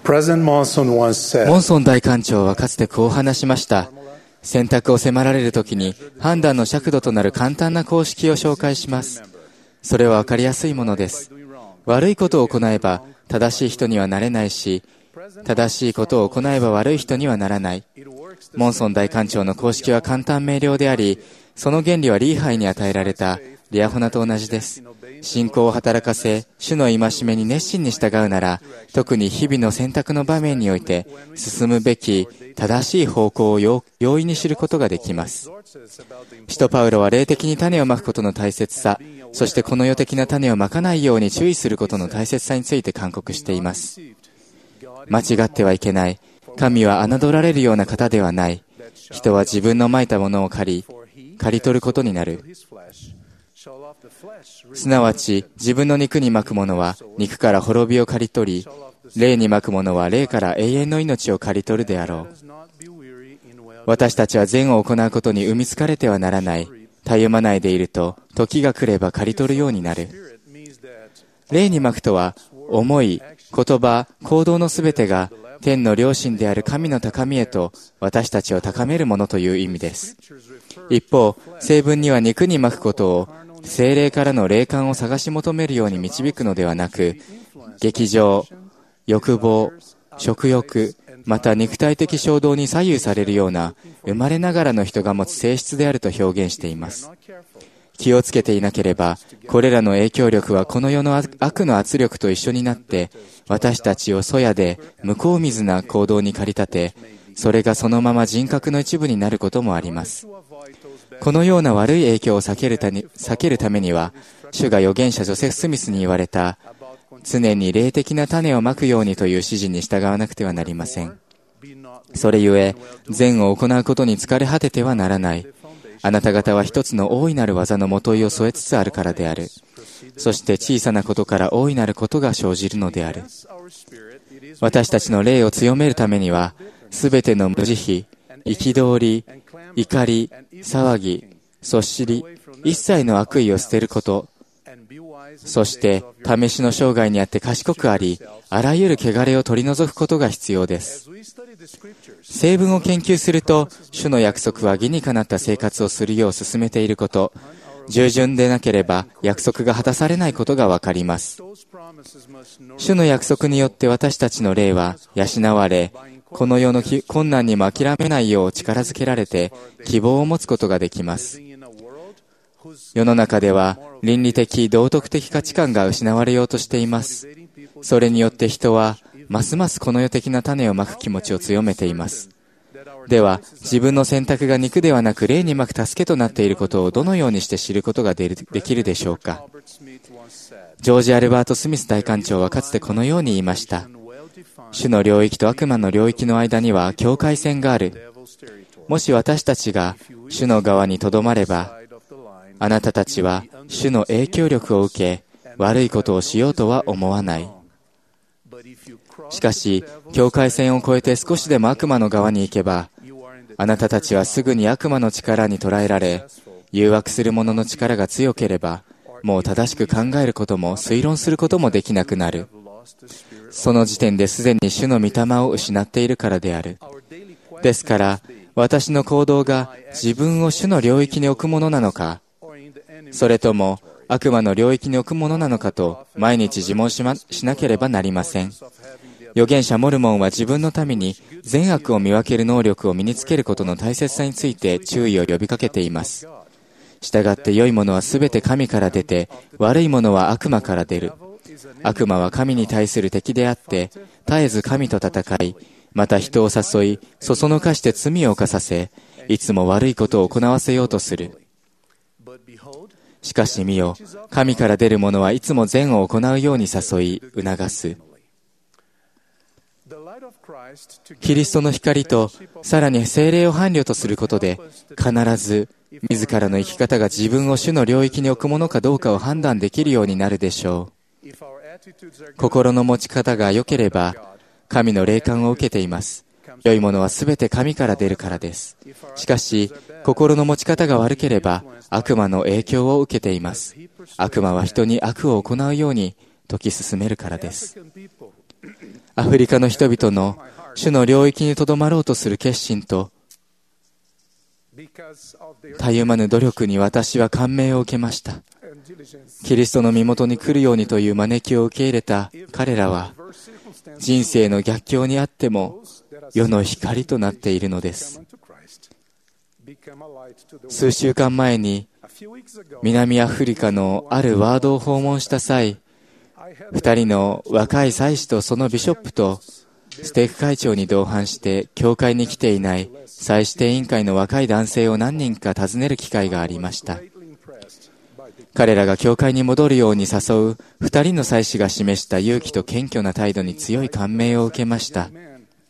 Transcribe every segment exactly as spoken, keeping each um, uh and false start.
President Monson once said, モンソン大官長はかつてこう話しました。選択を迫られるときに判断の尺度となる簡単な公式を紹介します。それはわかりやすいものです。悪いことを行えば正しい人にはなれないし、正しいことを行えば悪い人にはならない。モンソン大官長の公式は簡単明瞭であり、その原理はリーハイに与えられたリアホナと同じです。信仰を働かせ、主の戒めに熱心に従うなら、特に日々の選択の場面において、進むべき正しい方向を容易に知ることができます。使徒パウロは霊的に種をまくことの大切さ、そしてこの世的な種をまかないように注意することの大切さについて勧告しています。間違ってはいけない。神は侮られるような方ではない。人は自分のまいたものを借り、刈り取ることになる。すなわち、自分の肉にまくものは肉から滅びを刈り取り、霊にまくものは霊から永遠の命を刈り取るであろう。私たちは善を行うことに生み疲れてはならない。たゆまないでいると、時が来れば刈り取るようになる。霊にまくとは、思い、言葉、行動のすべてが、天の良心である神の高みへと私たちを高めるものという意味です。一方、聖文には肉にまくことを、聖霊からの霊感を探し求めるように導くのではなく、激情、欲望、食欲、また肉体的衝動に左右されるような生まれながらの人が持つ性質であると表現しています。気をつけていなければ、これらの影響力はこの世の悪の圧力と一緒になって、私たちを粗野で向こう水な行動に駆り立て、それがそのまま人格の一部になることもあります。このような悪い影響を避けるたに、避けるためには、主が預言者ジョセフ・スミスに言われた、常に霊的な種をまくようにという指示に従わなくてはなりません。それゆえ、善を行うことに疲れ果ててはならない。あなた方は一つの大いなる技のもといを添えつつあるからである。そして小さなことから大いなることが生じるのである。私たちの霊を強めるためには、すべての無慈悲、憤り、怒り、騒ぎ、そしり、一切の悪意を捨てること、そして試しの生涯にあって賢くあり、あらゆる汚れを取り除くことが必要です。聖文を研究すると、主の約束は義にかなった生活をするよう進めていること、従順でなければ約束が果たされないことがわかります。主の約束によって私たちの霊は養われ、この世の困難にも諦めないよう力づけられて希望を持つことができます。世の中では倫理的、道徳的価値観が失われようとしています。それによって人はますますこの世的な種をまく気持ちを強めています。では、自分の選択が肉ではなく霊にまく助けとなっていることをどのようにして知ることができるでしょうか。ジョージ・アルバート・スミス大官長はかつてこのように言いました。主の領域と悪魔の領域の間には境界線がある。もし私たちが主の側にとどまれば、あなたたちは主の影響力を受け、悪いことをしようとは思わない。しかし、境界線を越えて少しでも悪魔の側に行けば、あなたたちはすぐに悪魔の力に捕らえられ、誘惑する者の力が強ければ、もう正しく考えることも推論することもできなくなる。その時点ですでに主の御霊を失っているからである。ですから、私の行動が自分を主の領域に置くものなのか、それとも悪魔の領域に置くものなのかと毎日自問しま、しなければなりません。預言者モルモンは自分のために善悪を見分ける能力を身につけることの大切さについて注意を呼びかけています。したがって良いものはすべて神から出て、悪いものは悪魔から出る。悪魔は神に対する敵であって、絶えず神と戦い、また人を誘い、そそのかして罪を犯させ、いつも悪いことを行わせようとする。しかし見よ、神から出るものはいつも善を行うように誘い、促す。キリストの光とさらに聖霊を伴侶とすることで、必ず自らの生き方が自分を主の領域に置くものかどうかを判断できるようになるでしょう。心の持ち方が良ければ、神の霊感を受けています。良いものはすべて神から出るからです。しかし、心の持ち方が悪ければ、悪魔の影響を受けています。悪魔は人に悪を行うように説き進めるからです。アフリカの人々の主の領域にとどまろうとする決心とたゆまぬ努力に私は感銘を受けました。キリストの身元に来るようにという招きを受け入れた彼らは、人生の逆境にあっても世の光となっているのです。数週間前に南アフリカのあるワードを訪問した際、二人の若い祭司とそのビショップとステーク会長に同伴して教会に来ていない祭司定委員会の若い男性を何人か訪ねる機会がありました。彼らが教会に戻るように誘う二人の祭司が示した勇気と謙虚な態度に強い感銘を受けました。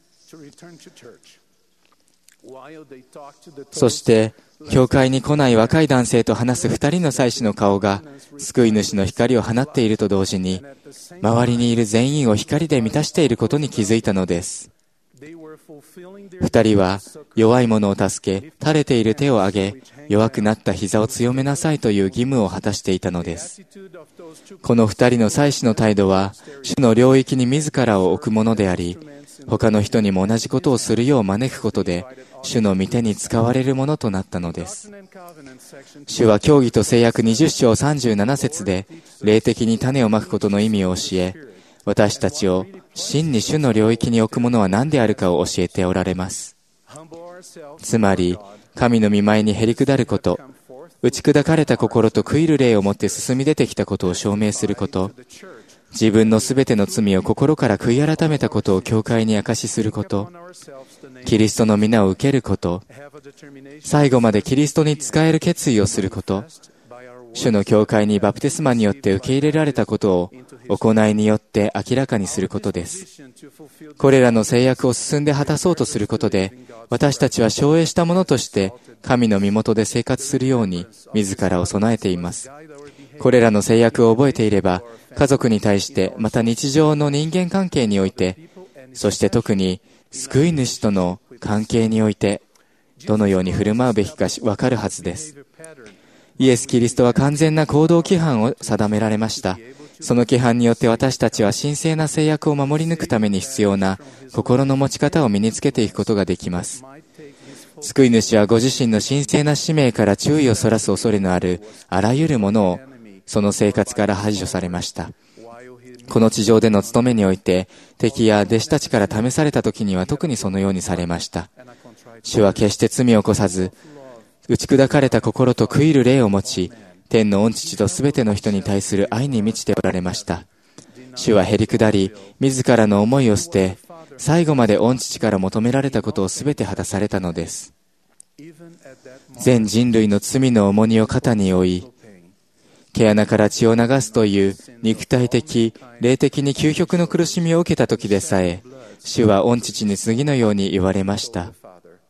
そして教会に来ない若い男性と話す二人の祭司の顔が救い主の光を放っていると同時に、周りにいる全員を光で満たしていることに気づいたのです。二人は弱い者を助け、垂れている手を挙げ、弱くなった膝を強めなさいという義務を果たしていたのです。この二人の祭司の態度は、主の領域に自らを置くものであり、他の人にも同じことをするよう招くことで、主の御手に使われるものとなったのです。主は教義と誓約にじゅっ章さんじゅうなな節で、霊的に種をまくことの意味を教え、私たちを真に主の領域に置くものは何であるかを教えておられます。つまり、神の御前にへり下ること、打ち砕かれた心と悔いる霊をもって進み出てきたことを証明すること、自分のすべての罪を心から悔い改めたことを教会に証しすること、キリストの皆を受けること、最後までキリストに仕える決意をすること、主の教会にバプテスマによって受け入れられたことを行いによって明らかにすることです。これらの制約を進んで果たそうとすることで、私たちは照栄したものとして神の身元で生活するように自らを備えています。これらの制約を覚えていれば、家族に対してまた日常の人間関係において、そして特に救い主との関係においてどのように振る舞うべきかわかるはずです。イエス・キリストは完全な行動規範を定められました。その規範によって私たちは神聖な制約を守り抜くために必要な心の持ち方を身につけていくことができます。救い主はご自身の神聖な使命から注意をそらす恐れのあるあらゆるものをその生活から排除されました。この地上での務めにおいて敵や弟子たちから試された時には特にそのようにされました。主は決して罪を起こさず、打ち砕かれた心と悔いる霊を持ち、天の御父とすべての人に対する愛に満ちておられました。主はへり下り、自らの思いを捨て、最後まで御父から求められたことをすべて果たされたのです。全人類の罪の重荷を肩に負い、毛穴から血を流すという肉体的、霊的に究極の苦しみを受けた時でさえ、主は御父に次のように言われました。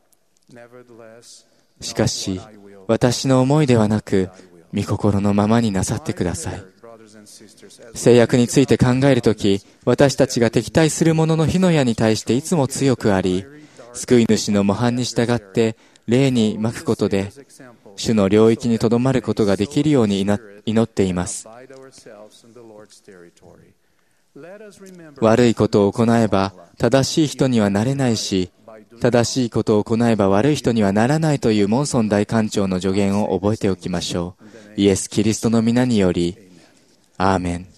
しかし、私の思いではなく、御心のままになさってください。制約について考えるとき、私たちが敵対する者の火の矢に対していつも強くあり、救い主の模範に従って霊にまくことで、主の領域にとどまることができるように祈っています。悪いことを行えば正しい人にはなれないし、正しいことを行えば悪い人にはならないというモンソン大官長の助言を覚えておきましょう。イエス・キリストの皆により、アーメン。